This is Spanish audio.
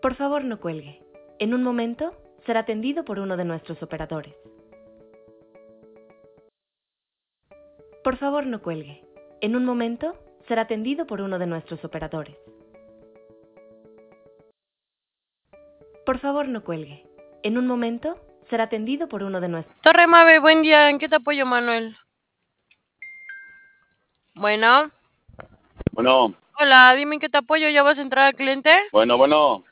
Por favor, no cuelgue. En un momento será atendido por uno de nuestros operadores. Por favor, no cuelgue. En un momento será atendido por uno de nuestros operadores. Por favor, no cuelgue. En un momento será atendido por uno de nuestros... Torre Mave, buen día. ¿En qué te apoyo, Manuel? Bueno. Bueno, Hola, dime en qué te apoyo. ¿Ya vas a entrar al cliente? bueno.